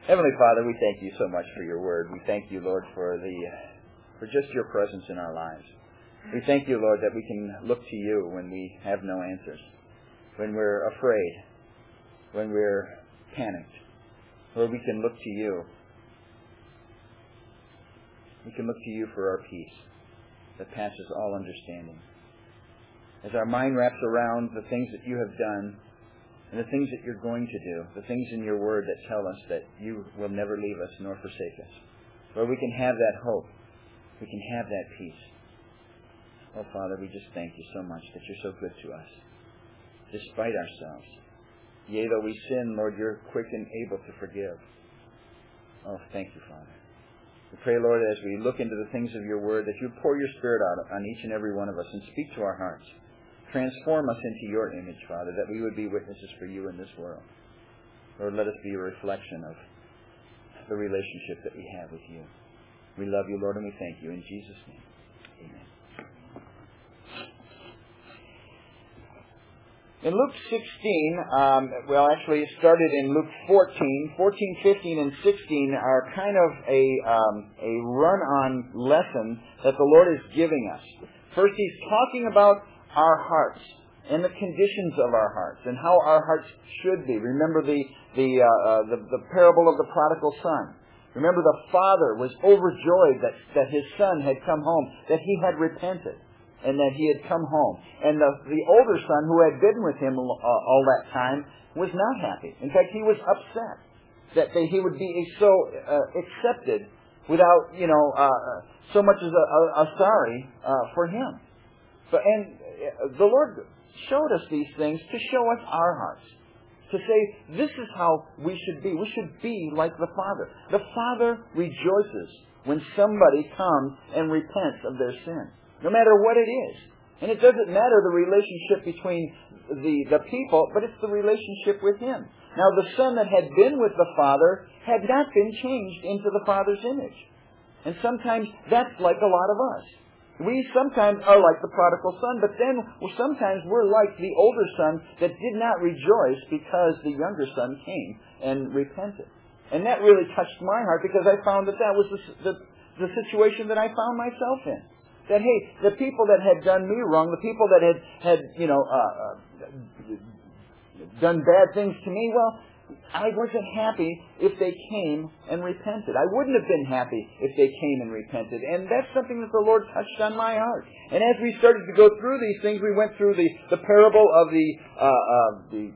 Heavenly Father, we thank you so much for your word. We thank you, Lord, for just your presence in our lives. We thank you, Lord, that we can look to you when we have no answers, when we're afraid, when we're panicked. Lord, we can look to you. We can look to you for our peace that passes all understanding. As our mind wraps around the things that you have done and the things that you're going to do, the things in your word that tell us that you will never leave us nor forsake us. Lord, we can have that hope. We can have that peace. Oh, Father, we just thank you so much that you're so good to us, despite ourselves. Yea, though we sin, Lord, you're quick and able to forgive. Oh, thank you, Father. We pray, Lord, as we look into the things of your word, that you pour your Spirit out on each and every one of us and speak to our hearts. Transform us into your image, Father, that we would be witnesses for you in this world. Lord, let us be a reflection of the relationship that we have with you. We love you, Lord, and we thank you. In Jesus' name, amen. In Luke 16, it started in Luke 14. 14, 15, and 16 are kind of a run-on lesson that the Lord is giving us. First, he's talking about our hearts and the conditions of our hearts and how our hearts should be. Remember the parable of the prodigal son. Remember the father was overjoyed that his son had come home, that he had repented, and that he had come home. And the older son, who had been with him all that time, was not happy. In fact, he was upset that he would be so accepted without, so much as a sorry for him. And the Lord showed us these things to show us our hearts. To say, this is how we should be. We should be like the Father. The Father rejoices when somebody comes and repents of their sin, no matter what it is. And it doesn't matter the relationship between the people, but it's the relationship with Him. Now, the son that had been with the Father had not been changed into the Father's image. And sometimes that's like a lot of us. We sometimes are like the prodigal son, but then sometimes we're like the older son that did not rejoice because the younger son came and repented. And that really touched my heart, because I found that was the situation that I found myself in. That, hey, the people that had done me wrong, the people that had done bad things to me, well, I wasn't happy if they came and repented. I wouldn't have been happy if they came and repented. And that's something that the Lord touched on my heart. And as we started to go through these things, we went through the parable of the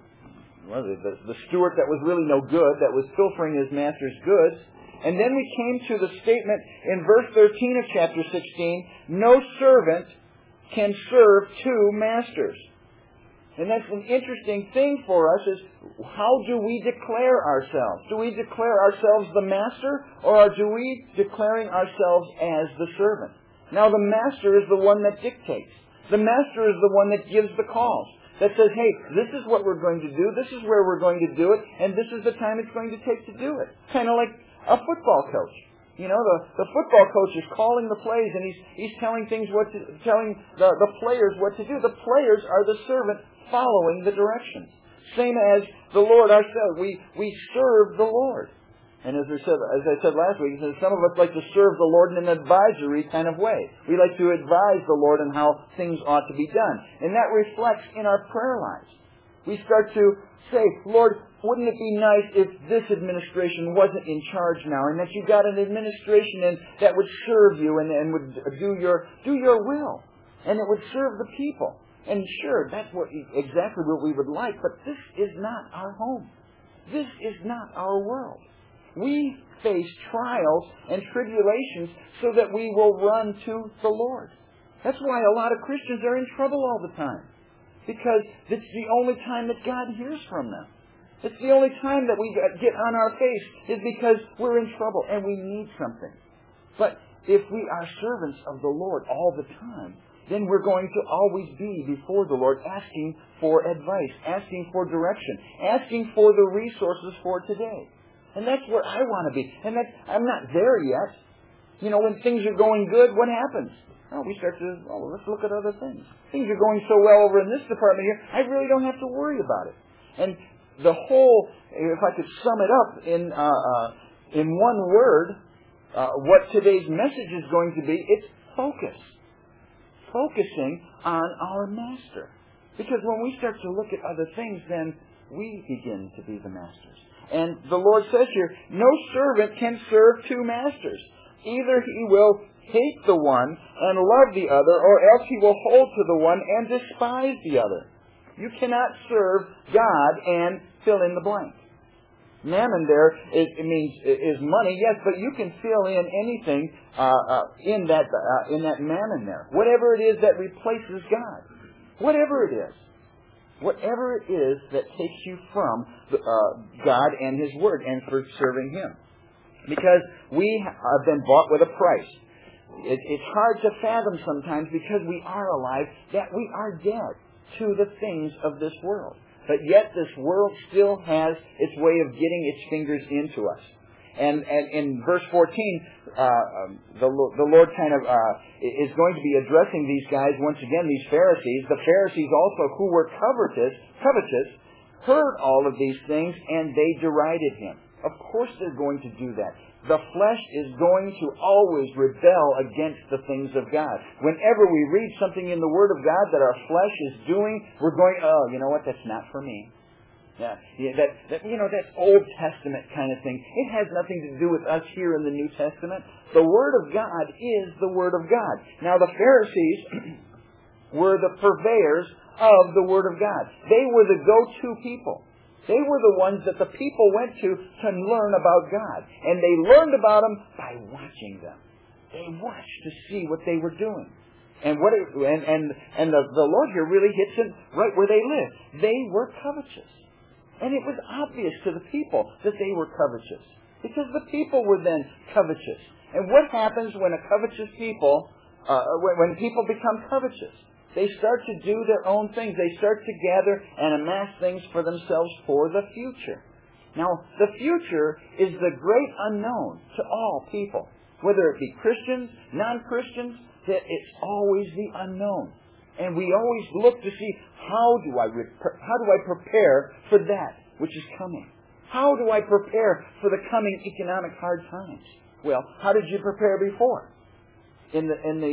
steward that was really no good, that was pilfering his master's goods. And then we came to the statement in verse 13 of chapter 16, no servant can serve two masters. And that's an interesting thing for us, is how do we declare ourselves? Do we declare ourselves the master, or are we declaring ourselves as the servant? Now, the master is the one that dictates. The master is the one that gives the calls, that says, hey, this is what we're going to do, this is where we're going to do it, and this is the time it's going to take to do it. Kind of like a football coach. You know, the football coach is calling the plays, and he's telling the players what to do. The players are the servant following the directions. Same as the Lord ourselves. We serve the Lord. And as I said last week, some of us like to serve the Lord in an advisory kind of way. We like to advise the Lord on how things ought to be done. And that reflects in our prayer lives. We start to say, Lord, wouldn't it be nice if this administration wasn't in charge now, and that you got an administration in that would serve you and would do your will, and it would serve the people. And sure, that's exactly what we would like, but this is not our home. This is not our world. We face trials and tribulations so that we will run to the Lord. That's why a lot of Christians are in trouble all the time, because it's the only time that God hears from them. It's the only time that we get on our face is because we're in trouble and we need something. But if we are servants of the Lord all the time, then we're going to always be before the Lord asking for advice, asking for direction, asking for the resources for today. And that's where I want to be. And I'm not there yet. You know, when things are going good, what happens? Oh, we start to, let's look at other things. Things are going so well over in this department here, I really don't have to worry about it. And the whole, if I could sum it up in one word, what today's message is going to be, it's focus. Focusing on our Master. Because when we start to look at other things, then we begin to be the masters. And the Lord says here, no servant can serve two masters. Either he will hate the one and love the other, or else he will hold to the one and despise the other. You cannot serve God and fill in the blank. Mammon there is money, yes, but you can fill in anything in that mammon there. Whatever it is that replaces God. Whatever it is. Whatever it is that takes you from God and His Word and for serving Him. Because we have been bought with a price. It's hard to fathom sometimes because we are alive that we are dead to the things of this world. But yet this world still has its way of getting its fingers into us. And in verse 14, the Lord kind of is going to be addressing these guys once again, these Pharisees. The Pharisees also, who were covetous, heard all of these things, and they derided Him. Of course they're going to do that. The flesh is going to always rebel against the things of God. Whenever we read something in the Word of God that our flesh is doing, we're going, oh, you know what, that's not for me. Yeah, that's Old Testament kind of thing. It has nothing to do with us here in the New Testament. The Word of God is the Word of God. Now the Pharisees were the purveyors of the Word of God. They were the go-to people. They were the ones that the people went to learn about God. And they learned about Him by watching them. They watched to see what they were doing. And the Lord here really hits it right where they lived. They were covetous. And it was obvious to the people that they were covetous. Because the people were then covetous. And what happens when a covetous people, when people become covetous? They start to do their own things. They start to gather and amass things for themselves for the future. Now, the future is the great unknown to all people. Whether it be Christians, non-Christians, it's always the unknown. And we always look to see, how do I prepare for that which is coming? How do I prepare for the coming economic hard times? Well, how did you prepare before? In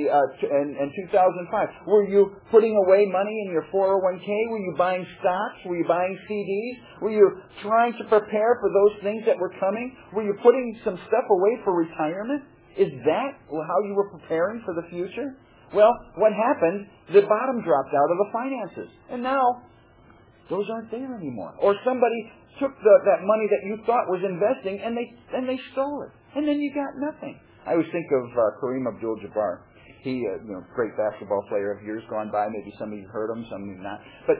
2005, were you putting away money in your 401k? Were you buying stocks? Were you buying CDs? Were you trying to prepare for those things that were coming? Were you putting some stuff away for retirement? Is that how you were preparing for the future? Well, what happened? The bottom dropped out of the finances. And now, those aren't there anymore. Or somebody took that money that you thought was investing and they stole it. And then you got nothing. I always think of Kareem Abdul-Jabbar. He, great basketball player of years gone by. Maybe some of you heard him, some of you not. But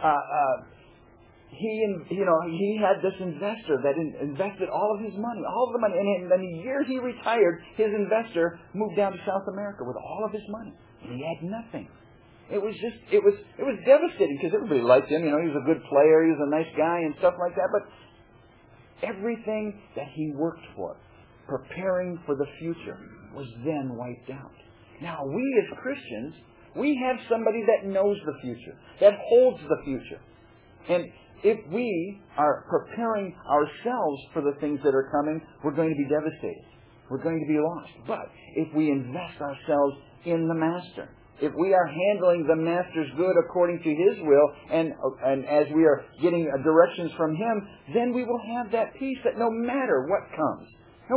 he had this investor that invested all of his money, and then the year he retired, his investor moved down to South America with all of his money, and he had nothing. It was devastating because everybody liked him. He was a good player, he was a nice guy, and stuff like that. But everything that he worked for, preparing for the future, was then wiped out. Now, we as Christians, we have somebody that knows the future, that holds the future. And if we are preparing ourselves for the things that are coming, we're going to be devastated. We're going to be lost. But if we invest ourselves in the Master, if we are handling the Master's good according to His will, and as we are getting directions from Him, then we will have that peace that no matter what comes,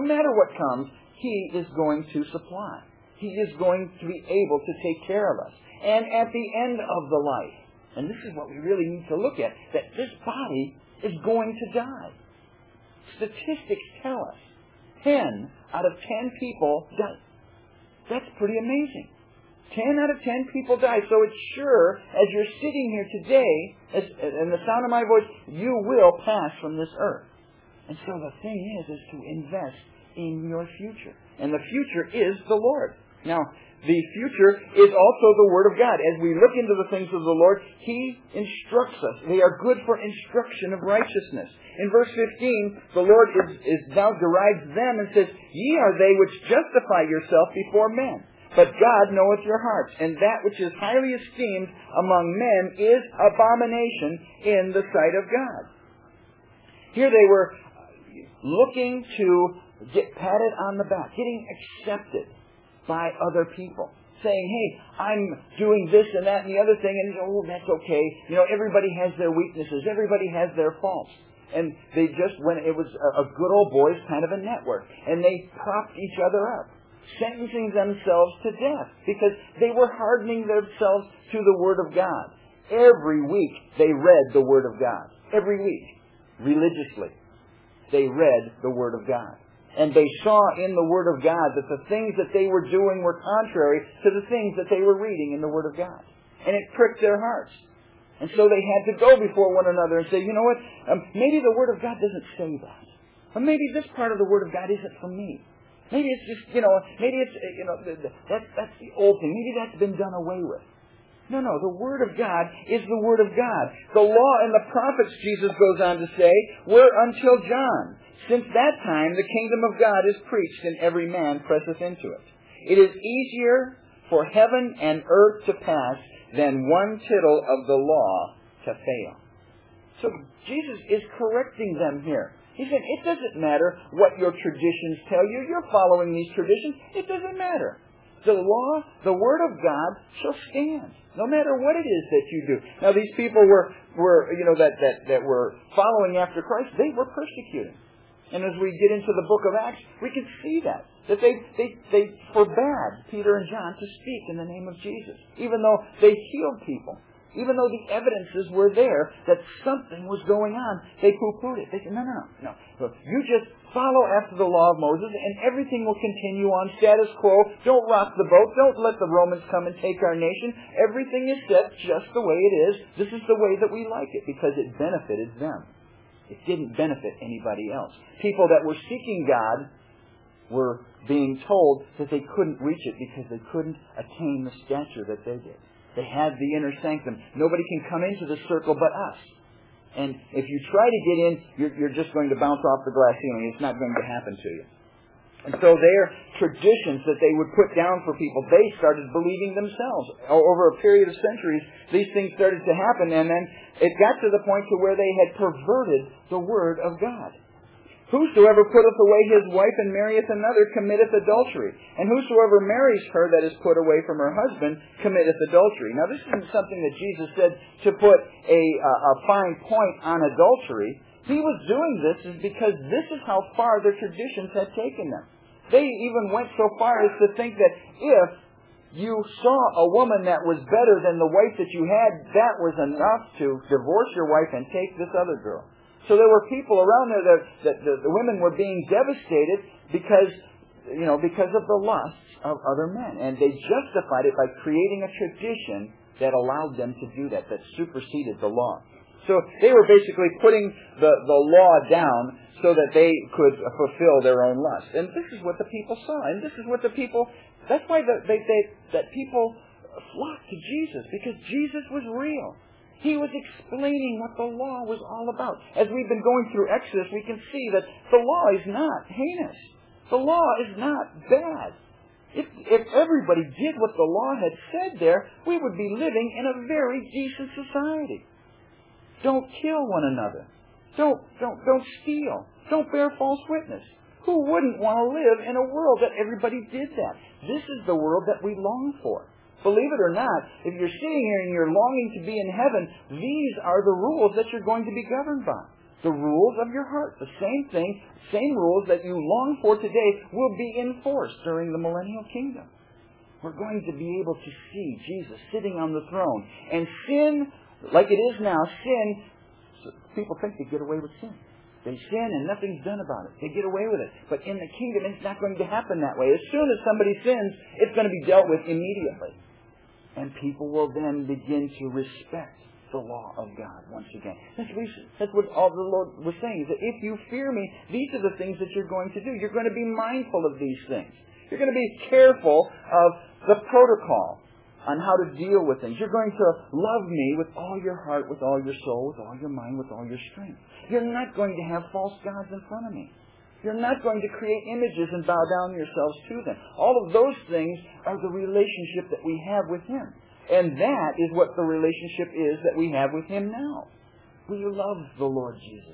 He is going to supply. He is going to be able to take care of us. And at the end of the life, and this is what we really need to look at, that this body is going to die. Statistics tell us 10 out of 10 people die. That's pretty amazing. 10 out of 10 people die. So it's sure, as you're sitting here today, and the sound of my voice, you will pass from this earth. And so the thing is to invest in your future. And the future is the Lord. Now, the future is also the Word of God. As we look into the things of the Lord, He instructs us. They are good for instruction of righteousness. In verse 15, the Lord is now derides them and says, Ye are they which justify yourself before men. But God knoweth your hearts, and that which is highly esteemed among men is abomination in the sight of God. Here they were looking to get patted on the back, getting accepted by other people, saying, hey, I'm doing this and that and the other thing, and oh, that's okay. Everybody has their weaknesses. Everybody has their faults. And they just went, it was a good old boys kind of a network. And they propped each other up, sentencing themselves to death because they were hardening themselves to the Word of God. Every week they read the Word of God. Every week, religiously, they read the Word of God. And they saw in the Word of God that the things that they were doing were contrary to the things that they were reading in the Word of God. And it pricked their hearts. And so they had to go before one another and say, you know what, maybe the Word of God doesn't say that. Or maybe this part of the Word of God isn't for me. Maybe it's just, maybe it's, that's the old thing. Maybe that's been done away with. No, the Word of God is the Word of God. The law and the prophets, Jesus goes on to say, were until John. Since that time, the kingdom of God is preached, and every man presseth into it. It is easier for heaven and earth to pass than one tittle of the law to fail. So Jesus is correcting them here. He said, it doesn't matter what your traditions tell you. You're following these traditions. It doesn't matter. The law, the Word of God shall stand, no matter what it is that you do. Now, these people were that were following after Christ, they were persecuting. And as we get into the book of Acts, we can see that they forbade Peter and John to speak in the name of Jesus, even though they healed people. Even though the evidences were there that something was going on, they poo-pooed it. They said, no. Look, you just follow after the law of Moses and everything will continue on status quo. Don't rock the boat. Don't let the Romans come and take our nation. Everything is set just the way it is. This is the way that we like it because it benefited them. It didn't benefit anybody else. People that were seeking God were being told that they couldn't reach it because they couldn't attain the stature that they did. They had the inner sanctum. Nobody can come into the circle but us. And if you try to get in, you're just going to bounce off the glass ceiling. It's not going to happen to you. And so their traditions that they would put down for people, they started believing themselves. Over a period of centuries, these things started to happen, and then it got to the point to where they had perverted the Word of God. Whosoever putteth away his wife and marrieth another committeth adultery. And whosoever marries her that is put away from her husband committeth adultery. Now this isn't something that Jesus said to put a fine point on adultery. He was doing this is because this is how far their traditions had taken them. They even went so far as to think that if you saw a woman that was better than the wife that you had, that was enough to divorce your wife and take this other girl. So there were people around there that the women were being devastated because of the lusts of other men. And they justified it by creating a tradition that allowed them to do that superseded the law. So they were basically putting the law down so that they could fulfill their own lust. And this is what the people saw. And this is what the people, that's why that people flocked to Jesus, because Jesus was real. He was explaining what the law was all about. As we've been going through Exodus, we can see that the law is not heinous. The law is not bad. If everybody did what the law had said there, we would be living in a very decent society. Don't kill one another. Don't steal. Don't bear false witness. Who wouldn't want to live in a world that everybody did that? This is the world that we long for. Believe it or not, if you're sitting here and you're longing to be in heaven, these are the rules that you're going to be governed by. The rules of your heart. The same thing, same rules that you long for today will be enforced during the millennial kingdom. We're going to be able to see Jesus sitting on the throne. And sin, like it is now, people think they get away with sin. They sin and nothing's done about it. They get away with it. But in the kingdom, it's not going to happen that way. As soon as somebody sins, it's going to be dealt with immediately. And people will then begin to respect the law of God once again. That's what all the Lord was saying, is that if you fear me, these are the things that you're going to do. You're going to be mindful of these things. You're going to be careful of the protocol on how to deal with things. You're going to love me with all your heart, with all your soul, with all your mind, with all your strength. You're not going to have false gods in front of me. You're not going to create images and bow down yourselves to them. All of those things are the relationship that we have with Him. And that is what the relationship is that we have with Him now. We love the Lord Jesus.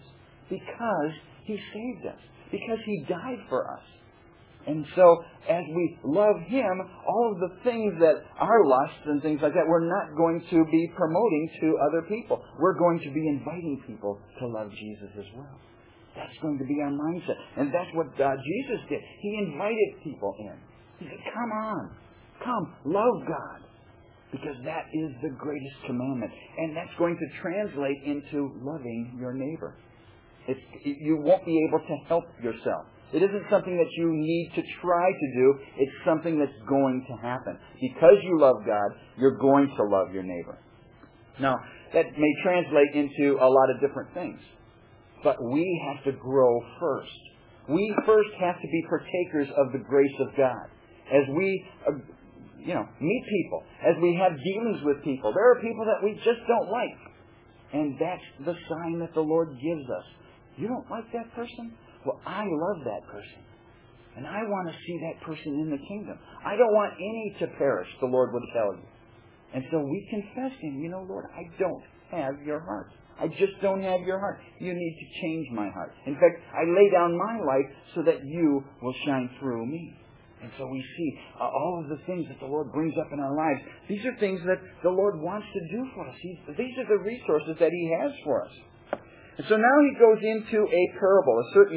Because He saved us. Because He died for us. And so, as we love Him, all of the things that are lusts and things like that, we're not going to be promoting to other people. We're going to be inviting people to love Jesus as well. That's going to be our mindset. And that's what Jesus did. He invited people in. He said, come on. Come, love God. Because that is the greatest commandment. And that's going to translate into loving your neighbor. You won't be able to help yourself. It isn't something that you need to try to do. It's something that's going to happen. Because you love God, you're going to love your neighbor. Now, that may translate into a lot of different things. But we have to grow first. We first have to be partakers of the grace of God. As we meet people, as we have dealings with people, there are people that we just don't like. And that's the sign that the Lord gives us. You don't like that person? Well, I love that person. And I want to see that person in the kingdom. I don't want any to perish, the Lord would tell you. And so we confess Him. Lord, I don't have your heart. I just don't have your heart. You need to change my heart. In fact, I lay down my life so that you will shine through me. And so we see all of the things that the Lord brings up in our lives. These are things that the Lord wants to do for us. These are the resources that He has for us. And so now He goes into a parable,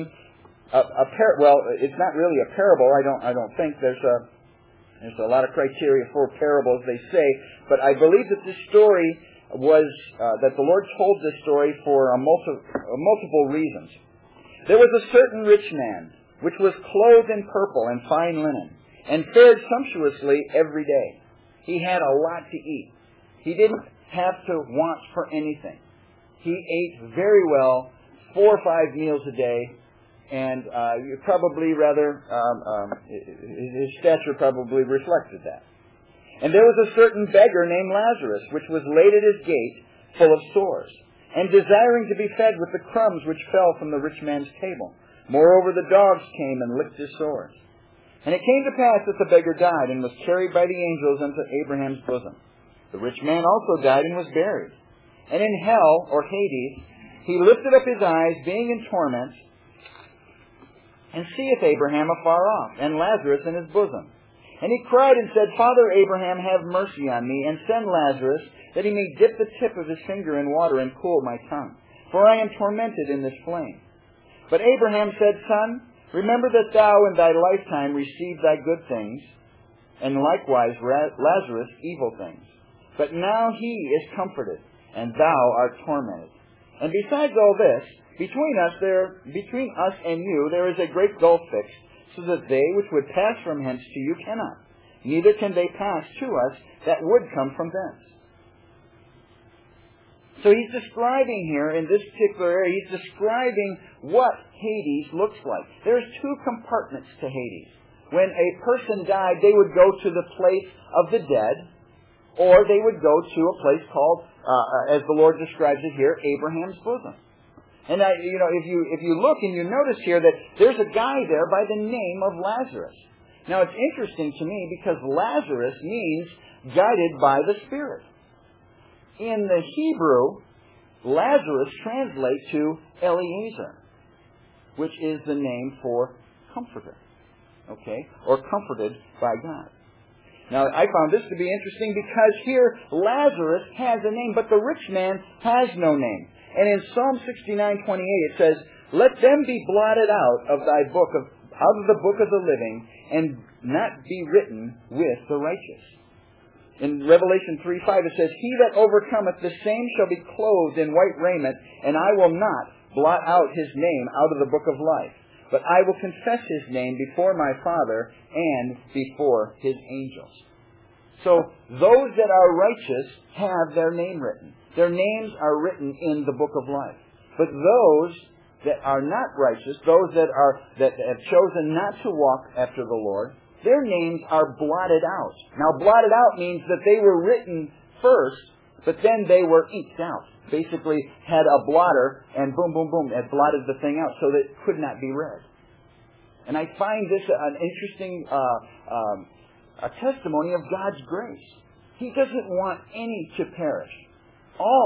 it's not really a parable. I don't think there's a lot of criteria for parables, they say, but I believe that this story was that the Lord told this story for multiple reasons. There was a certain rich man, which was clothed in purple and fine linen, and fared sumptuously every day. He had a lot to eat. He didn't have to want for anything. He ate very well, 4 or 5 meals a day, and his stature probably reflected that. And there was a certain beggar named Lazarus, which was laid at his gate, full of sores, and desiring to be fed with the crumbs which fell from the rich man's table. Moreover, the dogs came and licked his sores. And it came to pass that the beggar died, and was carried by the angels unto Abraham's bosom. The rich man also died and was buried. And in hell, or Hades, he lifted up his eyes, being in torment, and seeth Abraham afar off, and Lazarus in his bosom. And he cried and said, Father Abraham, have mercy on me, and send Lazarus, that he may dip the tip of his finger in water and cool my tongue. For I am tormented in this flame. But Abraham said, Son, remember that thou in thy lifetime received thy good things, and likewise Lazarus evil things. But now he is comforted, and thou art tormented. And besides all this, between us and you there is a great gulf fixed, so that they which would pass from hence to you cannot, neither can they pass to us that would come from thence. So he's describing here, in this particular area, he's describing what Hades looks like. There's 2 compartments to Hades. When a person died, they would go to the place of the dead, or they would go to a place called, as the Lord describes it here, Abraham's bosom. And if you look and you notice here that there's a guy there by the name of Lazarus. Now it's interesting to me because Lazarus means guided by the Spirit. In the Hebrew, Lazarus translates to Eliezer, which is the name for comforter. Okay? Or comforted by God. Now, I found this to be interesting because here Lazarus has a name, but the rich man has no name. And in Psalm 69:28 it says, Let them be blotted out of the book of the living, and not be written with the righteous. In Revelation 3:5 it says, He that overcometh, the same shall be clothed in white raiment, and I will not blot out his name out of the book of life. But I will confess his name before my Father and before his angels. So those that are righteous have their name written. Their names are written in the book of life. But those that are not righteous, those that have chosen not to walk after the Lord, their names are blotted out. Now, blotted out means that they were written first, but then they were inked out. Basically had a blotter, and boom, boom, boom, it blotted the thing out so that it could not be read. And I find this an interesting a testimony of God's grace. He doesn't want any to perish. All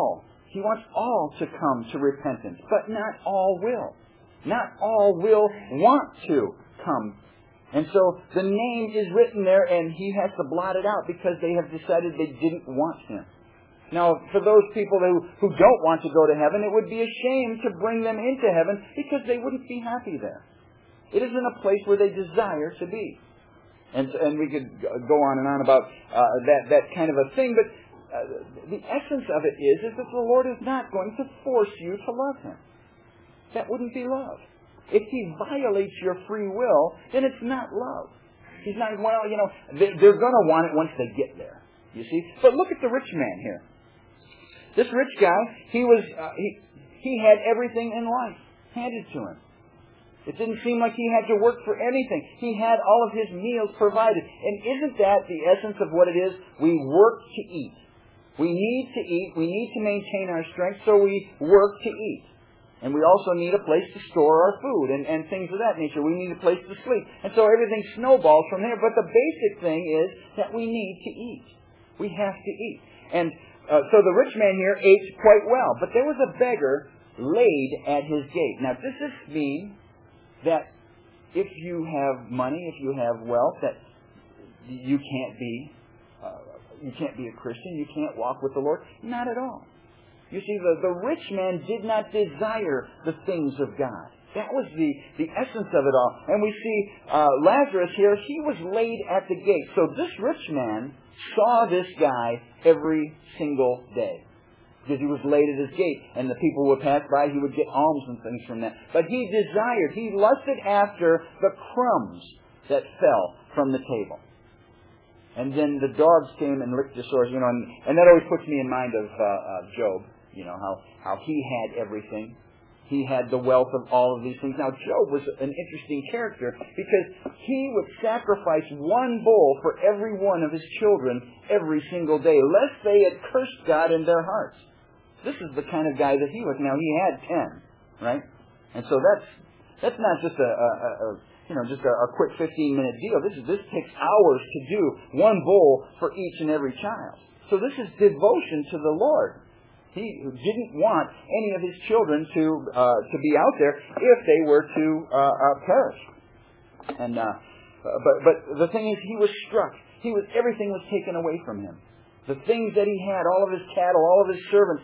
He wants all to come to repentance, but not all will. Not all will want to come. And so the name is written there, and he has to blot it out because they have decided they didn't want him. Now, for those people who don't want to go to heaven, it would be a shame to bring them into heaven because they wouldn't be happy there. It isn't a place where they desire to be. And we could go on and on about that kind of a thing, but the essence of it is that the Lord is not going to force you to love Him. That wouldn't be love. If He violates your free will, then it's not love. He's not, they're going to want it once they get there, you see. But look at the rich man here. This rich guy, he had everything in life handed to him. It didn't seem like he had to work for anything. He had all of his meals provided. And isn't that the essence of what it is? We work to eat. We need to eat. We need to maintain our strength, so we work to eat. And we also need a place to store our food and things of that nature. We need a place to sleep. And so everything snowballs from there. But the basic thing is that we need to eat. We have to eat. And so the rich man here ate quite well. But there was a beggar laid at his gate. Now, does this mean that if you have money, if you have wealth, that you can't be a Christian, you can't walk with the Lord? Not at all. You see, the rich man did not desire the things of God. That was the essence of it all. And we see Lazarus here, he was laid at the gate. So this rich man saw this guy every single day, because he was laid at his gate, and the people would pass by, he would get alms and things from that. But he lusted after the crumbs that fell from the table. And then the dogs came and licked the sores, and that always puts me in mind of Job, how he had everything. He had the wealth of all of these things. Now, Job was an interesting character because he would sacrifice one bull for every one of his children every single day, lest they had cursed God in their hearts. This is the kind of guy that he was. Now, he had 10, right? And so that's not just a quick 15-minute deal. This takes hours to do one bull for each and every child. So this is devotion to the Lord. He didn't want any of his children to be out there if they were to perish. And but the thing is, he was struck. Everything was taken away from him. The things that he had, all of his cattle, all of his servants,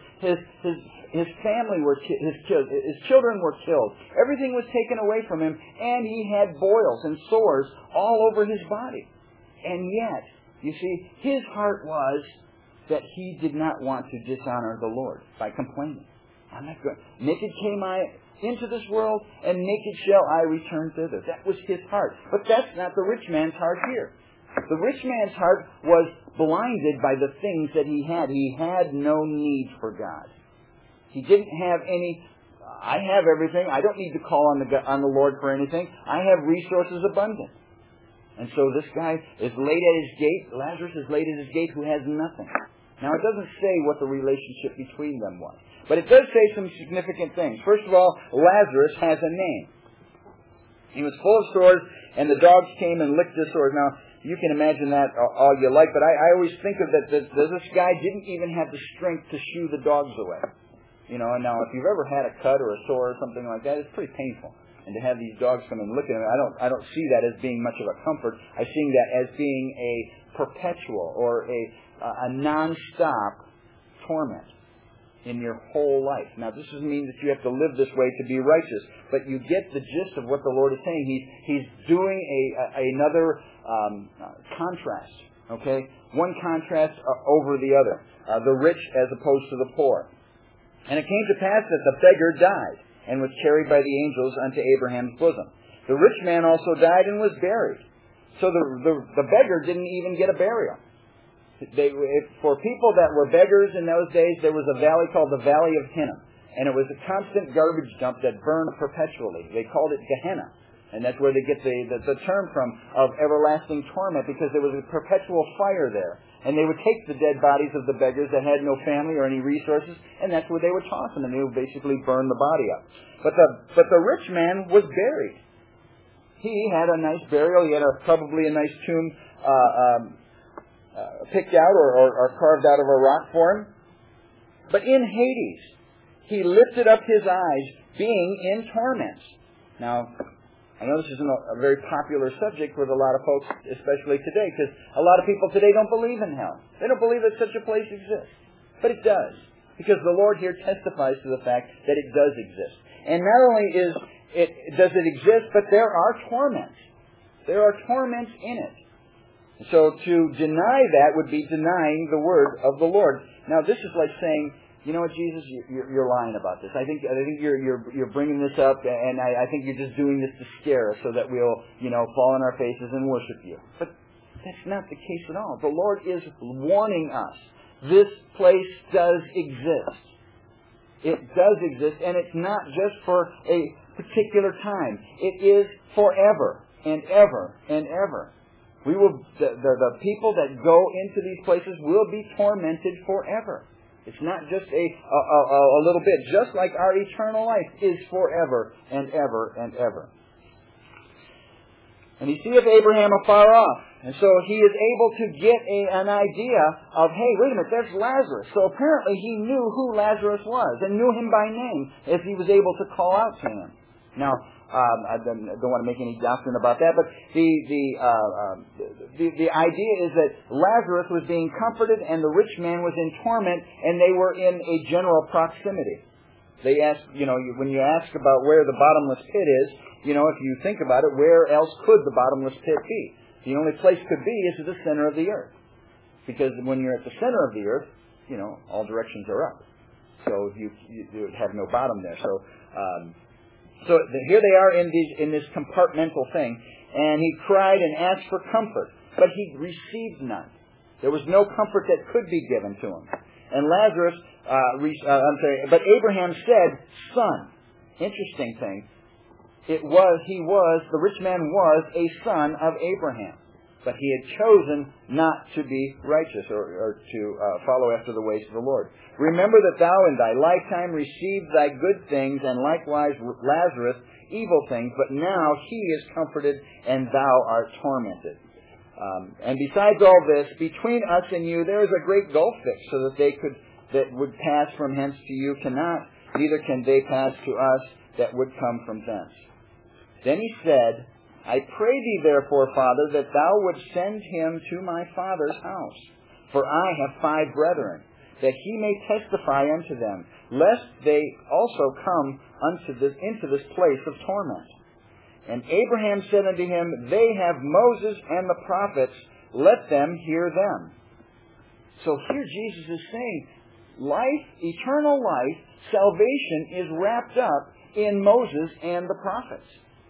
his family his children were killed. Everything was taken away from him, and he had boils and sores all over his body. And yet, you see, his heart was that he did not want to dishonor the Lord by complaining. I'm not going. Naked came I into this world, and naked shall I return thither. That was his heart. But that's not the rich man's heart here. The rich man's heart was blinded by the things that he had. He had no need for God. He didn't have any. I have everything. I don't need to call on the Lord for anything. I have resources abundant. And so this guy is laid at his gate. Lazarus is laid at his gate who has nothing. Now, it doesn't say what the relationship between them was. But it does say some significant things. First of all, Lazarus has a name. He was full of sores, and the dogs came and licked his sores. Now, you can imagine that all you like, but I always think of that this guy didn't even have the strength to shoo the dogs away. And now if you've ever had a cut or a sore or something like that, it's pretty painful. And to have these dogs come and lick at him, I don't see that as being much of a comfort. I see that as being a perpetual or a non-stop torment in your whole life. Now, this doesn't mean that you have to live this way to be righteous, but you get the gist of what the Lord is saying. He's doing another contrast, okay? One contrast over the other, the rich as opposed to the poor. And it came to pass that the beggar died and was carried by the angels unto Abraham's bosom. The rich man also died and was buried. So the beggar didn't even get a burial. For people that were beggars in those days, there was a valley called the Valley of Hinnom. And it was a constant garbage dump that burned perpetually. They called it Gehenna. And that's where they get the term from of everlasting torment, because there was a perpetual fire there. And they would take the dead bodies of the beggars that had no family or any resources, and that's where they would toss them, and they would basically burn the body up. But the rich man was buried. He had a nice burial. He had probably a nice tomb picked out or carved out of a rock for him. But in Hades, he lifted up his eyes, being in torments. Now, I know this isn't a very popular subject with a lot of folks, especially today, because a lot of people today don't believe in hell. They don't believe that such a place exists. But it does, because the Lord here testifies to the fact that it does exist. And not only does it exist, but there are torments. There are torments in it. So to deny that would be denying the word of the Lord. Now, this is like saying, you know what, Jesus, you're lying about this. I think you're bringing this up, and I think you're just doing this to scare us so that we'll, fall on our faces and worship you. But that's not the case at all. The Lord is warning us. This place does exist. It does exist, and it's not just for a particular time. It is forever and ever and ever. The people that go into these places will be tormented forever. It's not just a little bit. Just like our eternal life is forever and ever and ever. And he seeth Abraham afar off. And so he is able to get an idea of, hey, wait a minute, there's Lazarus. So apparently he knew who Lazarus was and knew him by name as he was able to call out to him. Now, I don't want to make any doctrine about that, but the idea is that Lazarus was being comforted and the rich man was in torment, and they were in a general proximity. They ask, when you ask about where the bottomless pit is, if you think about it, where else could the bottomless pit be? The only place could be is at the center of the earth. Because when you're at the center of the earth, all directions are up. So you have no bottom there. So here they are in this compartmental thing, and he cried and asked for comfort, but he received none. There was no comfort that could be given to him. And but Abraham said, "Son." Interesting thing. The rich man was a son of Abraham, but he had chosen not to be righteous or to follow after the ways of the Lord. Remember that thou in thy lifetime received thy good things, and likewise Lazarus evil things, but now he is comforted, and thou art tormented. And besides all this, between us and you there is a great gulf fixed, so that would pass from hence to you cannot, neither can they pass to us that would come from thence. Then he said, I pray thee therefore, Father, that thou wouldst send him to my father's house. For I have 5 brethren, that he may testify unto them, lest they also come into this place of torment. And Abraham said unto him, They have Moses and the prophets, let them hear them. So here Jesus is saying, eternal life, salvation is wrapped up in Moses and the prophets.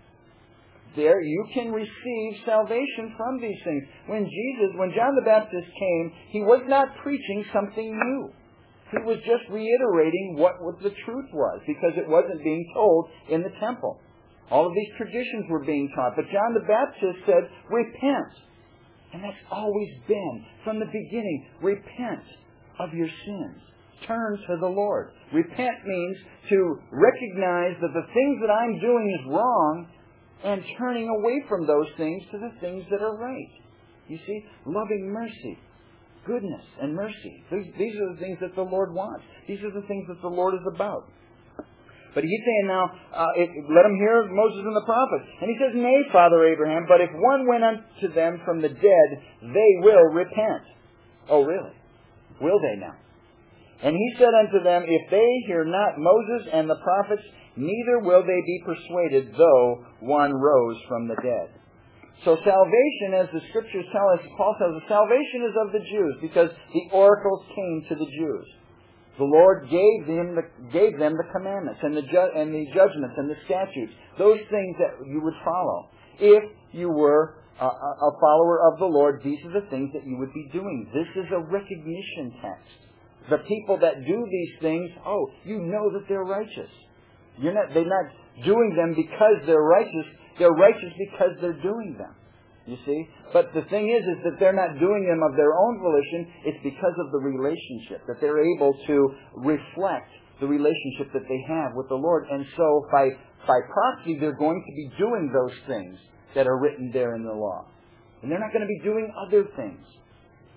There you can receive salvation from these things. When John the Baptist came, he was not preaching something new. He was just reiterating what the truth was, because it wasn't being told in the temple. All of these traditions were being taught. But John the Baptist said, repent. And that's always been, from the beginning, repent of your sins. Turn to the Lord. Repent means to recognize that the things that I'm doing is wrong, and turning away from those things to the things that are right. You see, loving mercy, goodness, and mercy. These are the things that the Lord wants. These are the things that the Lord is about. But he's saying now, let them hear Moses and the prophets. And he says, Nay, Father Abraham, but if one went unto them from the dead, they will repent. Oh, really? Will they now? And he said unto them, If they hear not Moses and the prophets, neither will they be persuaded, though one rose from the dead. So salvation, as the Scriptures tell us, Paul tells us, salvation is of the Jews, because the oracles came to the Jews. The Lord gave them the commandments and the judgments and the statutes, those things that you would follow. If you were a follower of the Lord, these are the things that you would be doing. This is a recognition text. The people that do these things, you know that they're righteous. They're not doing them because they're righteous. They're righteous because they're doing them. You see? But the thing is that they're not doing them of their own volition. It's because of the relationship, that they're able to reflect the relationship that they have with the Lord. And so by proxy, they're going to be doing those things that are written there in the law. And they're not going to be doing other things.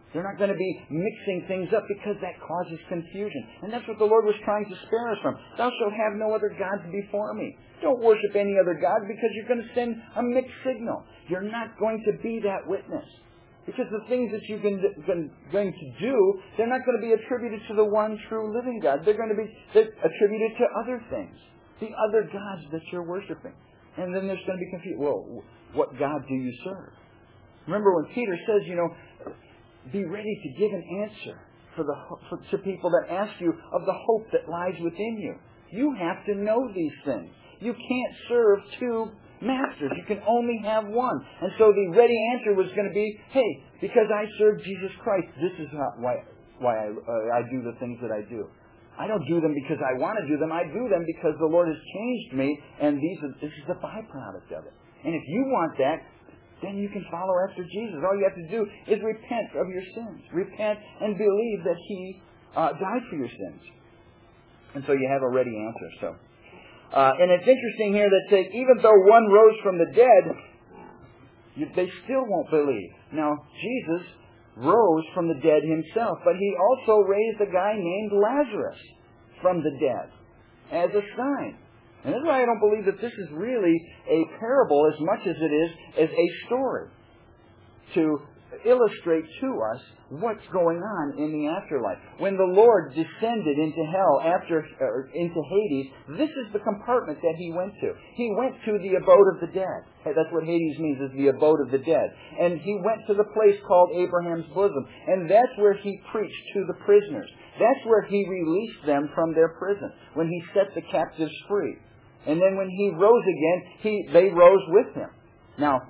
They're not going to be mixing things up because that causes confusion. And that's what the Lord was trying to spare us from. Thou shalt have no other gods before me. Don't worship any other God because you're going to send a mixed signal. You're not going to be that witness. Because the things that you've been going to do, they're not going to be attributed to the one true living God. They're going to be attributed to other things. The other gods that you're worshiping. And then there's going to be confusion. Well, what God do you serve? Remember when Peter says, be ready to give an answer to people that ask you of the hope that lies within you. You have to know these things. You can't serve two masters. You can only have one. And so the ready answer was going to be, hey, because I serve Jesus Christ, this is not why I do the things that I do. I don't do them because I want to do them. I do them because the Lord has changed me, and this is the byproduct of it. And if you want that, then you can follow after Jesus. All you have to do is repent of your sins. Repent and believe that He died for your sins. And so you have a ready answer. And it's interesting here that says, even though one rose from the dead, they still won't believe. Now, Jesus rose from the dead Himself, but He also raised a guy named Lazarus from the dead as a sign. And that's why I don't believe that this is really a parable as much as it is as a story to illustrate to us what's going on in the afterlife. When the Lord descended into hell, into Hades, this is the compartment that He went to. He went to the abode of the dead. That's what Hades means, is the abode of the dead. And He went to the place called Abraham's bosom. And that's where He preached to the prisoners. That's where He released them from their prison, when He set the captives free. And then when He rose again, they rose with Him. Now,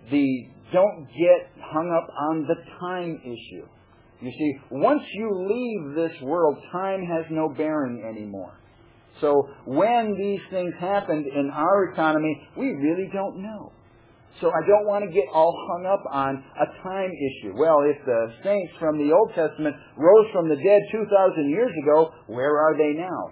don't get hung up on the time issue. You see, once you leave this world, time has no bearing anymore. So when these things happened in our economy, we really don't know. So I don't want to get all hung up on a time issue. Well, if the saints from the Old Testament rose from the dead 2,000 years ago, where are they now?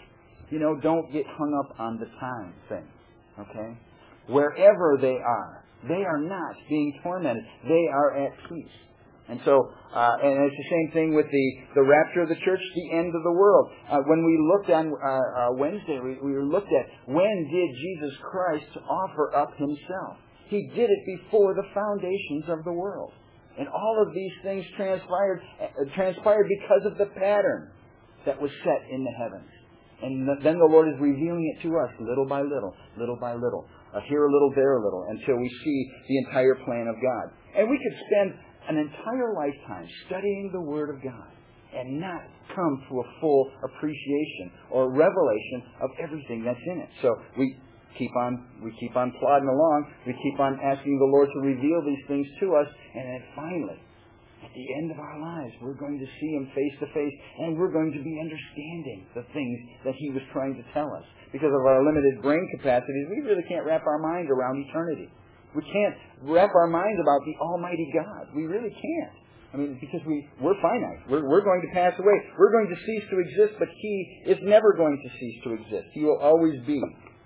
Don't get hung up on the time thing. Okay? Wherever they are not being tormented. They are at peace. And so, and it's the same thing with the rapture of the church, the end of the world. When we looked on Wednesday, we looked at when did Jesus Christ offer up Himself? He did it before the foundations of the world. And all of these things transpired because of the pattern that was set in the heavens. And then the Lord is revealing it to us little by little, little by little. Here a little, there a little, until we see the entire plan of God. And we could spend an entire lifetime studying the Word of God and not come to a full appreciation or revelation of everything that's in it. So we keep on plodding along. We keep on asking the Lord to reveal these things to us, and then finally, at the end of our lives, we're going to see Him face to face, and we're going to be understanding the things that He was trying to tell us. Because of our limited brain capacities, we really can't wrap our mind around eternity. We can't wrap our minds about the Almighty God. We really can't. I mean, because we're finite. We're going to pass away. We're going to cease to exist, but He is never going to cease to exist. He will always be.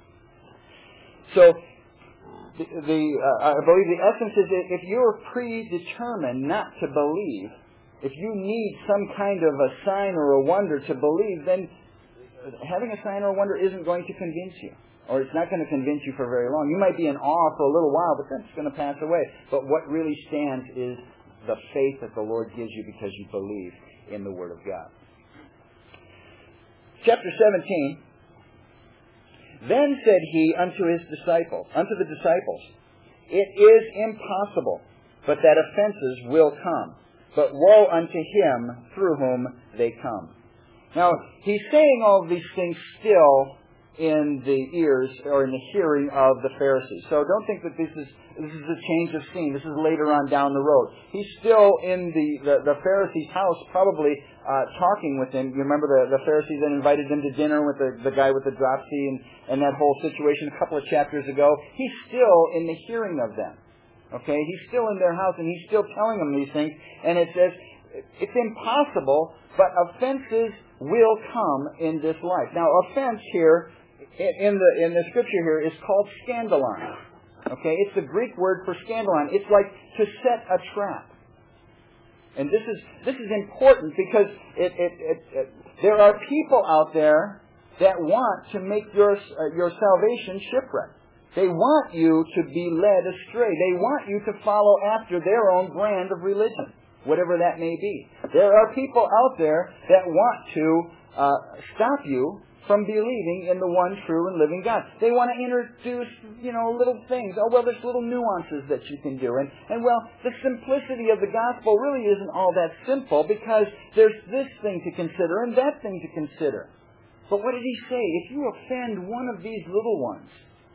So, I believe the essence is that if you're predetermined not to believe, if you need some kind of a sign or a wonder to believe, then having a sign or a wonder isn't going to convince you. Or it's not going to convince you for very long. You might be in awe for a little while, but that's going to pass away. But what really stands is the faith that the Lord gives you because you believe in the Word of God. Chapter 17. Then said He unto the disciples, It is impossible, but that offenses will come. But woe unto him through whom they come. Now, He's saying all of these things still in the ears or in the hearing of the Pharisees. So don't think that this is a change of scene. This is later on down the road. He's still in the Pharisees' house, probably talking with them. You remember the Pharisees that invited them to dinner with the guy with the dropsy and that whole situation a couple of chapters ago. He's still in the hearing of them. Okay? He's still in their house and He's still telling them these things. And it says, it's impossible, but offenses will come in this life. Now, offense here, in the scripture here, is called scandalon. Okay? It's the Greek word for scandalon. It's like to set a trap. And this is important because there are people out there that want to make your salvation shipwreck. They want you to be led astray. They want you to follow after their own brand of religion, whatever that may be. There are people out there that want to stop you from believing in the one true and living God. They want to introduce, little things. Oh, well, there's little nuances that you can do. And well, the simplicity of the gospel really isn't all that simple because there's this thing to consider and that thing to consider. But what did he say? If you offend one of these little ones,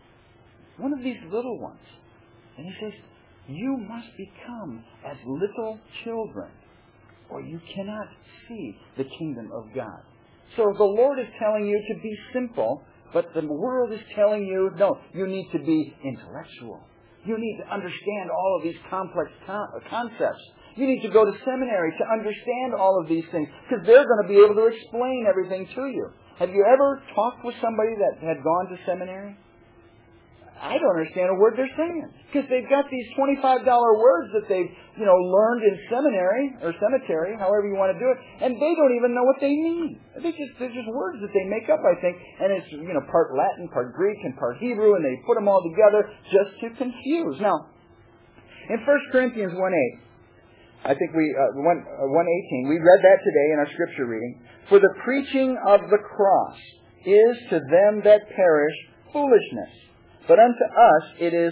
and he says, you must become as little children, or you cannot see the kingdom of God. So the Lord is telling you to be simple, but the world is telling you, no, you need to be intellectual. You need to understand all of these complex concepts. You need to go to seminary to understand all of these things, because they're going to be able to explain everything to you. Have you ever talked with somebody that had gone to seminary? I don't understand a word they're saying, because they've got these $25 words that they've, learned in seminary or cemetery, however you want to do it, and they don't even know what they mean. They're just words that they make up, I think, and it's part Latin, part Greek, and part Hebrew, and they put them all together just to confuse. Now, in 1 Corinthians 1:8, I think 1:18, we read that today in our scripture reading. For the preaching of the cross is to them that perish foolishness. But unto us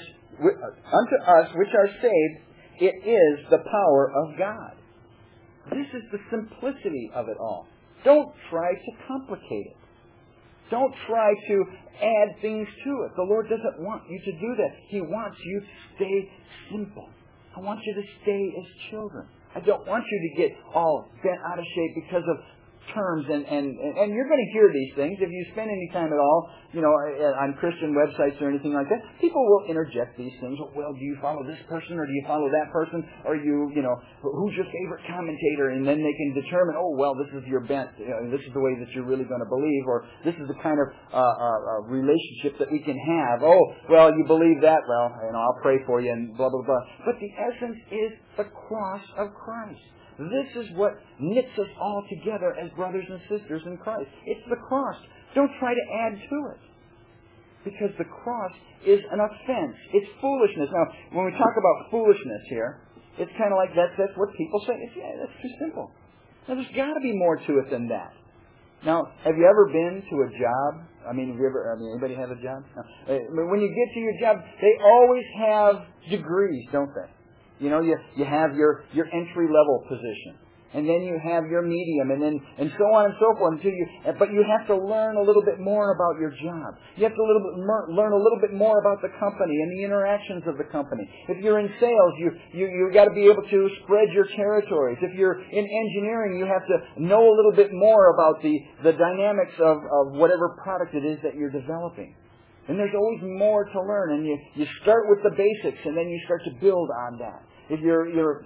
which are saved, it is the power of God. This is the simplicity of it all. Don't try to complicate it. Don't try to add things to it. The Lord doesn't want you to do that. He wants you to stay simple. I want you to stay as children. I don't want you to get all bent out of shape because of terms, and you're going to hear these things if you spend any time at all, on Christian websites or anything like that. People will interject these things. Well, do you follow this person or do you follow that person? Or who's your favorite commentator? And then they can determine, oh, well, this is your bent. This is the way that you're really going to believe, or this is the kind of relationship that we can have. Oh, well, you believe that? Well, I'll pray for you and blah, blah, blah. But the essence is the cross of Christ. This is what knits us all together as brothers and sisters in Christ. It's the cross. Don't try to add to it, because the cross is an offense. It's foolishness. Now, when we talk about foolishness here, it's kind of like that's what people say. That's too simple. Now, there's got to be more to it than that. Now, have you ever been to a job? Anybody have a job? No. When you get to your job, they always have degrees, don't they? You have your entry-level position, and then you have your medium, and so on and so forth but you have to learn a little bit more about your job. You have to learn a little bit more about the company and the interactions of the company. If you're in sales, you've got to be able to spread your territories. If you're in engineering, you have to know a little bit more about the dynamics of whatever product it is that you're developing. And there's always more to learn, and you start with the basics, and then you start to build on that. If you're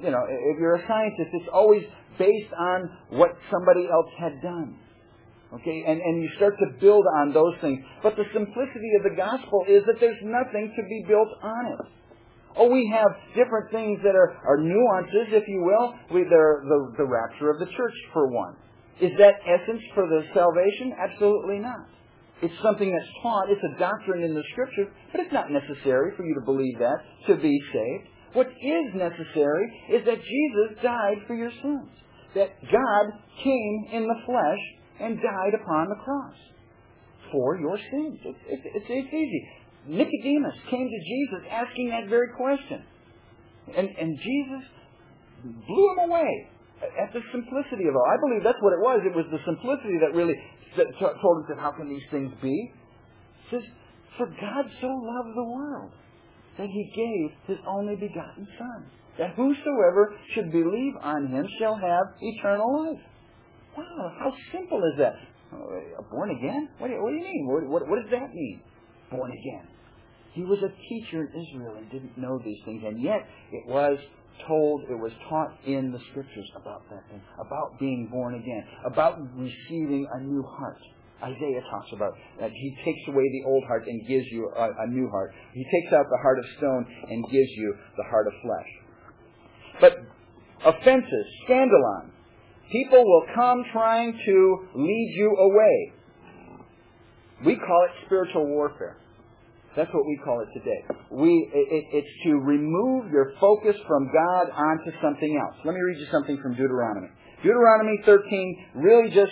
a scientist, it's always based on what somebody else had done. Okay, and you start to build on those things. But the simplicity of the gospel is that there's nothing to be built on it. Oh, we have different things that are nuances, if you will. The rapture of the church, for one. Is that essence for the salvation? Absolutely not. It's something that's taught. It's a doctrine in the Scripture, but it's not necessary for you to believe that to be saved. What is necessary is that Jesus died for your sins. That God came in the flesh and died upon the cross for your sins. It's easy. Nicodemus came to Jesus asking that very question. And Jesus blew him away at the simplicity of it all. I believe that's what it was. It was the simplicity that really told him, how can these things be? It says, for God so loved the world that He gave His only begotten Son, that whosoever should believe on Him shall have eternal life. Wow, how simple is that? Born again? What do you mean? What does that mean? Born again. He was a teacher in Israel and didn't know these things, and yet it was taught in the Scriptures about that thing, about being born again, about receiving a new heart. Isaiah talks about that He takes away the old heart and gives you a new heart. He takes out the heart of stone and gives you the heart of flesh. But offenses, scandalon. People will come trying to lead you away. We call it spiritual warfare. That's what we call it today. It's to remove your focus from God onto something else. Let me read you something from Deuteronomy. Deuteronomy 13 really just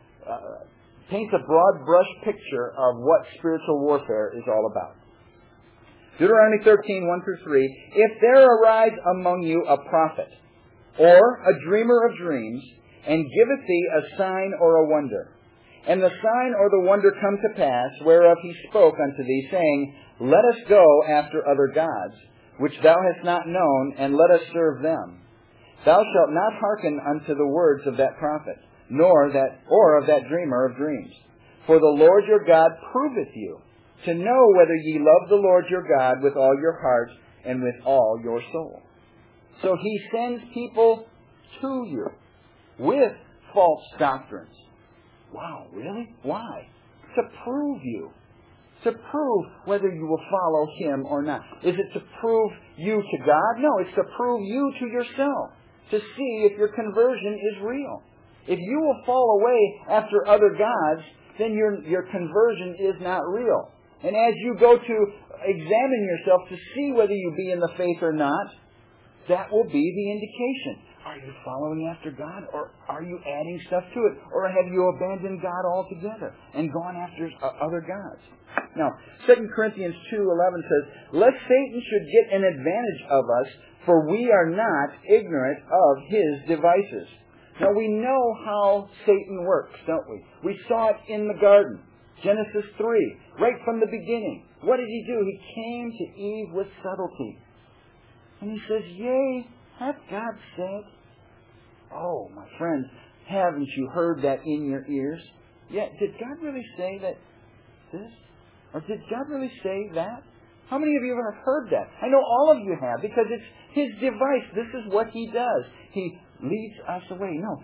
paints a broad brush picture of what spiritual warfare is all about. Deuteronomy 13, 1 through 3. If there arise among you a prophet, or a dreamer of dreams, and giveth thee a sign or a wonder, and the sign or the wonder come to pass, whereof he spoke unto thee, saying, Let us go after other gods, which thou hast not known, and let us serve them. Thou shalt not hearken unto the words of that prophet, nor of that dreamer of dreams. For the Lord your God proveth you, to know whether ye love the Lord your God with all your heart and with all your soul. So he sends people to you with false doctrines. Wow, really? Why? To prove you. To prove whether you will follow him or not. Is it to prove you to God? No, it's to prove you to yourself. To see if your conversion is real. If you will fall away after other gods, then your conversion is not real. And as you go to examine yourself to see whether you be in the faith or not, that will be the indication. Are you following after God, or are you adding stuff to it? Or have you abandoned God altogether and gone after other gods? Now, 2 Corinthians 2:11 says, Lest Satan should get an advantage of us, for we are not ignorant of his devices. Now, we know how Satan works, don't we? We saw it in the garden. Genesis 3, right from the beginning. What did he do? He came to Eve with subtlety. And he says, Yea, hath God said? Oh, my friends, haven't you heard that in your ears? Yeah, did God really say that this? Or did God really say that? How many of you have heard that? I know all of you have, because it's his device. This is what he does. He leads us away. No,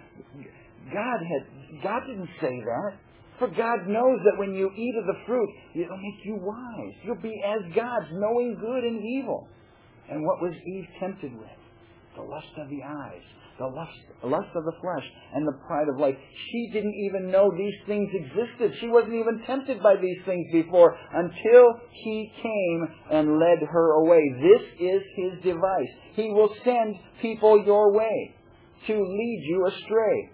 God didn't say that. For God knows that when you eat of the fruit, it'll make you wise. You'll be as gods, knowing good and evil. And what was Eve tempted with? The lust of the eyes, the lust of the flesh, and the pride of life. She didn't even know these things existed. She wasn't even tempted by these things before until he came and led her away. This is his device. He will send people your way to lead you astray.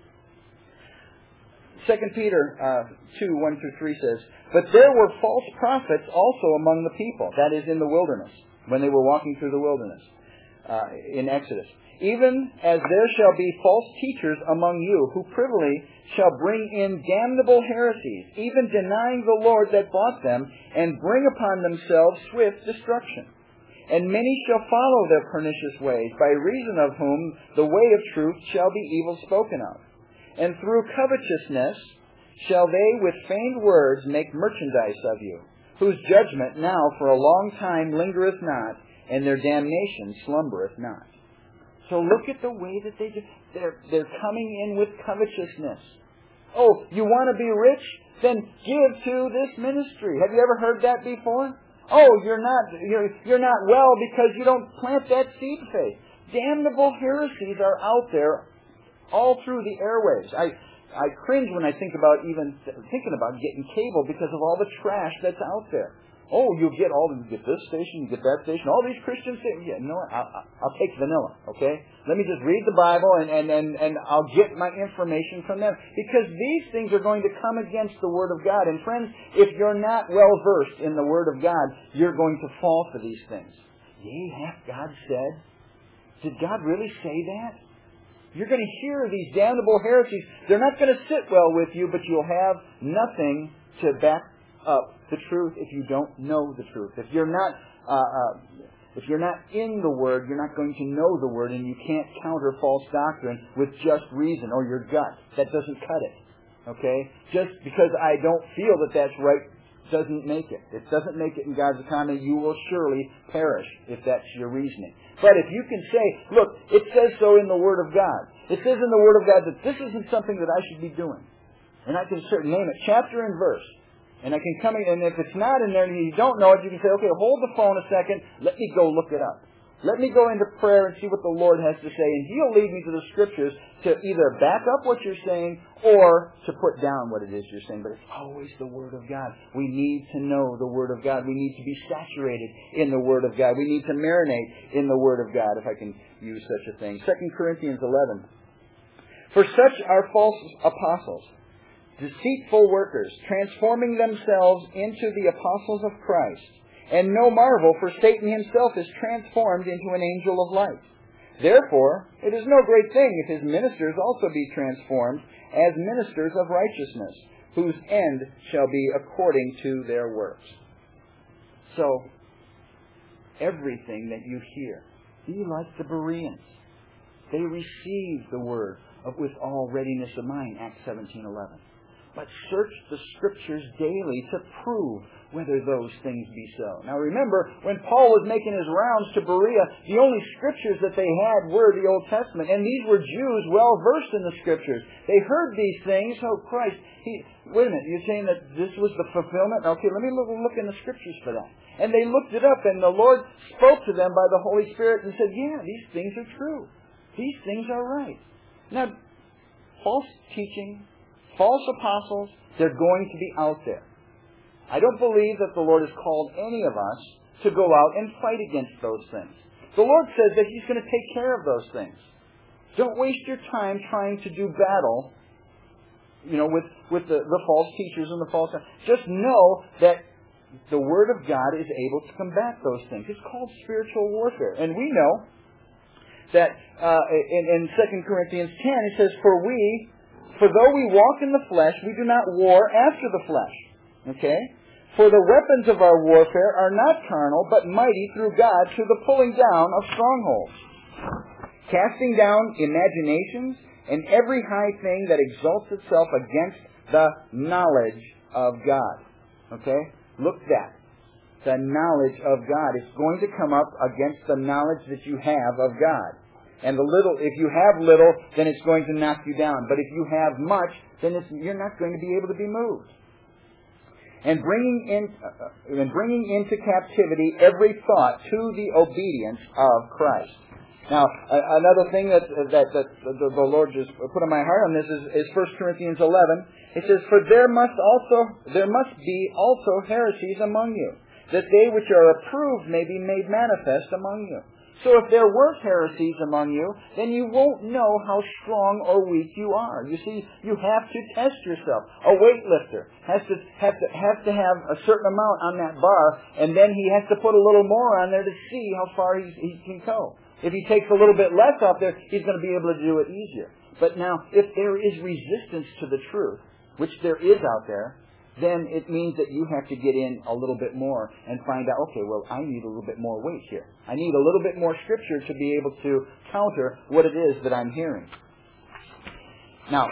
2 Peter 2, 1 through 3 says, But there were false prophets also among the people, that is, in the wilderness, when they were walking through the wilderness, in Exodus. Even as there shall be false teachers among you, who privily shall bring in damnable heresies, even denying the Lord that bought them, and bring upon themselves swift destruction. And many shall follow their pernicious ways, by reason of whom the way of truth shall be evil spoken of. And through covetousness shall they with feigned words make merchandise of you, whose judgment now for a long time lingereth not, and their damnation slumbereth not. So look at the way that they do. They're coming in with covetousness. Oh, you want to be rich? Then give to this ministry. Have you ever heard that before? Oh, you're not well because you don't plant that seed faith. Damnable heresies are out there all through the airwaves. I cringe when I think about even thinking about getting cable because of all the trash that's out there. Oh, you get this station, you get that station, all these Christian stations. Yeah, no, I'll take vanilla, okay? Let me just read the Bible and I'll get my information from them. Because these things are going to come against the Word of God. And friends, if you're not well versed in the Word of God, you're going to fall for these things. Yea, hath God said? Did God really say that? You're going to hear these damnable heresies. They're not going to sit well with you, but you'll have nothing to back up the truth if you don't know the truth. If you're not in the Word, you're not going to know the Word, and you can't counter false doctrine with just reason or your gut. That doesn't cut it. Okay? Just because I don't feel that that's right doesn't make it. It doesn't make it in God's economy. You will surely perish if that's your reasoning. But if you can say, look, it says so in the Word of God. It says in the Word of God that this isn't something that I should be doing. And I can name it chapter and verse. And I can come in, and if it's not in there and you don't know it, you can say, okay, hold the phone a second, let me go look it up. Let me go into prayer and see what the Lord has to say, and He'll lead me to the Scriptures to either back up what you're saying or to put down what it is you're saying. But it's always the Word of God. We need to know the Word of God. We need to be saturated in the Word of God. We need to marinate in the Word of God, if I can use such a thing. 2 Corinthians 11. For such are false apostles, deceitful workers, transforming themselves into the apostles of Christ. And no marvel, for Satan himself is transformed into an angel of light. Therefore, it is no great thing if his ministers also be transformed as ministers of righteousness, whose end shall be according to their works. So, everything that you hear, be like the Bereans. They received the word with all readiness of mind, Acts 17:11. But search the Scriptures daily to prove whether those things be so. Now remember, when Paul was making his rounds to Berea, the only Scriptures that they had were the Old Testament. And these were Jews well versed in the Scriptures. They heard these things. Oh, Christ. Wait a minute, you're saying that this was the fulfillment? Okay, let me look in the Scriptures for that. And they looked it up, and the Lord spoke to them by the Holy Spirit and said, yeah, these things are true. These things are right. Now, false teaching, false apostles, they're going to be out there. I don't believe that the Lord has called any of us to go out and fight against those things. The Lord says that He's going to take care of those things. Don't waste your time trying to do battle, with the false teachers and the false... Just know that the Word of God is able to combat those things. It's called spiritual warfare. And we know that in 2 Corinthians 10 it says, For though we walk in the flesh, we do not war after the flesh. Okay? For the weapons of our warfare are not carnal, but mighty through God to the pulling down of strongholds, casting down imaginations and every high thing that exalts itself against the knowledge of God. Okay? Look that. The knowledge of God is going to come up against the knowledge that you have of God. And if you have little, then it's going to knock you down. But if you have much, then you're not going to be able to be moved. And bringing into captivity every thought to the obedience of Christ. Now, another thing that the Lord just put on my heart on this is 1 Corinthians 11. It says, For there must be also heresies among you, that they which are approved may be made manifest among you. So if there were heresies among you, then you won't know how strong or weak you are. You see, you have to test yourself. A weightlifter has to have a certain amount on that bar, and then he has to put a little more on there to see how far he can go. If he takes a little bit less out there, he's going to be able to do it easier. But now, if there is resistance to the truth, which there is out there, then it means that you have to get in a little bit more and find out, okay, well, I need a little bit more weight here. I need a little bit more Scripture to be able to counter what it is that I'm hearing. Now,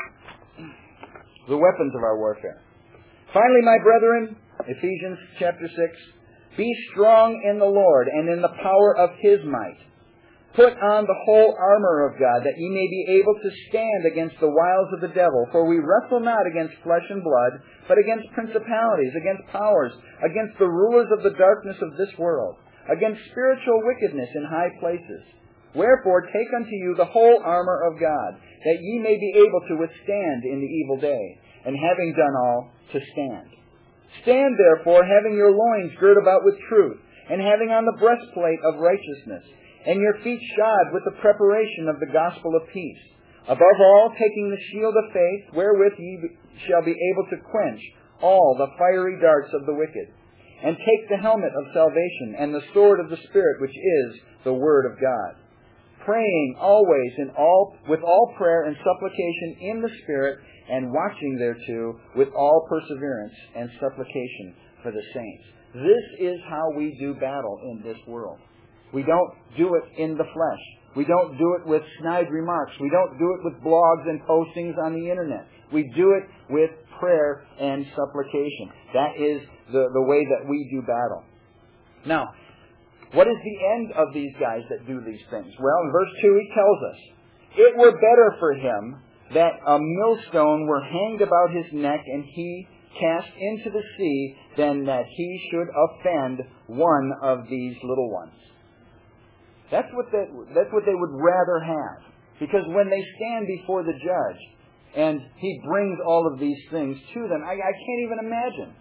the weapons of our warfare. Finally, my brethren, Ephesians chapter 6, be strong in the Lord and in the power of His might. Put on the whole armor of God, that ye may be able to stand against the wiles of the devil. For we wrestle not against flesh and blood, but against principalities, against powers, against the rulers of the darkness of this world, against spiritual wickedness in high places. Wherefore take unto you the whole armor of God, that ye may be able to withstand in the evil day, and having done all, to stand. Stand therefore, having your loins girt about with truth, and having on the breastplate of righteousness, and your feet shod with the preparation of the gospel of peace. Above all, taking the shield of faith, wherewith ye shall be able to quench all the fiery darts of the wicked. And take the helmet of salvation, and the sword of the Spirit, which is the Word of God. Praying always with all prayer and supplication in the Spirit, and watching thereto with all perseverance and supplication for the saints. This is how we do battle in this world. We don't do it in the flesh. We don't do it with snide remarks. We don't do it with blogs and postings on the internet. We do it with prayer and supplication. That is the way that we do battle. Now, what is the end of these guys that do these things? Well, in verse 2 he tells us, It were better for him that a millstone were hanged about his neck and he cast into the sea than that he should offend one of these little ones. That's what they would rather have. Because when they stand before the judge and he brings all of these things to them, I can't even imagine.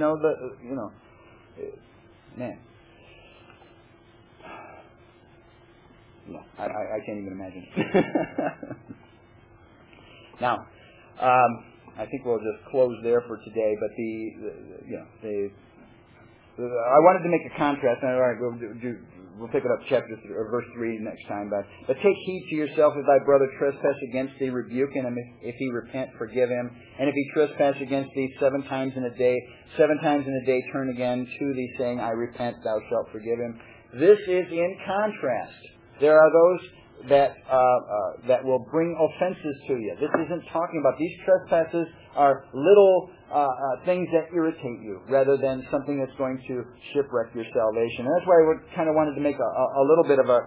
Man. No, I can't even imagine. Now, I think we'll just close there for today. But I wanted to make a contrast. All right, we'll pick it up verse 3 next time. But take heed to yourself, if thy brother trespass against thee, rebuke him. If he repent, forgive him. And if he trespass against thee 7 times in a day, 7 times in a day turn again to thee, saying, I repent, thou shalt forgive him. This is in contrast. There are those that will bring offenses to you. This isn't talking about, these trespasses are little things that irritate you, rather than something that's going to shipwreck your salvation. And that's why I kind of wanted to make a little bit of a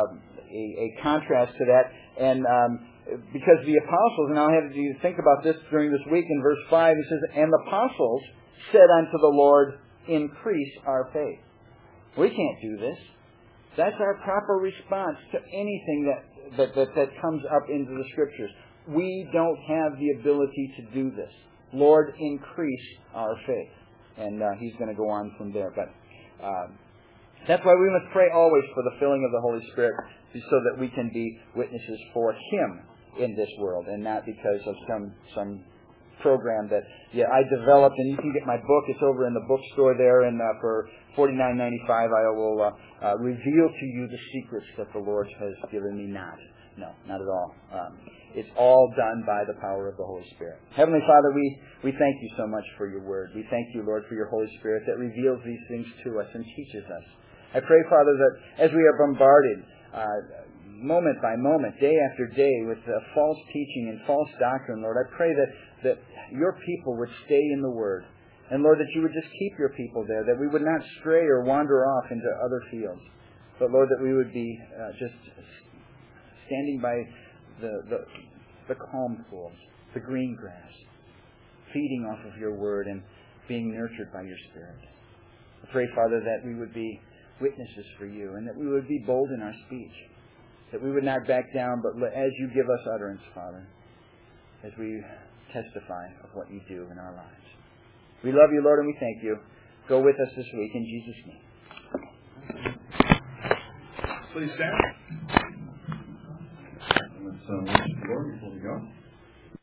contrast to that. And because the apostles, and I'll have you think about this during this week in verse 5, it says, and the apostles said unto the Lord, increase our faith. We can't do this. That's our proper response to anything that comes up into the Scriptures. We don't have the ability to do this. Lord, increase our faith. And he's going to go on from there. But that's why we must pray always for the filling of the Holy Spirit, so that we can be witnesses for Him in this world, and not because of some program that I developed. And you can get my book. It's over in the bookstore there, and for $49.95 I will reveal to you the secrets that the Lord has given me. Not at all. It's all done by the power of the Holy Spirit. Heavenly Father, we thank you so much for your word. We thank you, Lord, for your Holy Spirit that reveals these things to us and teaches us. I pray, Father, that as we are bombarded moment by moment, day after day, with false teaching and false doctrine, Lord, I pray that your people would stay in the Word. And, Lord, that you would just keep your people there, that we would not stray or wander off into other fields. But, Lord, that we would be just standing by the calm pools, the green grass, feeding off of your Word and being nurtured by your Spirit. I pray, Father, that we would be witnesses for you, and that we would be bold in our speech, that we would not back down, but as you give us utterance, Father, as we testify of what you do in our lives. We love you, Lord, and we thank you. Go with us this week in Jesus' name. Please stand. Let's worship the Lord before we go.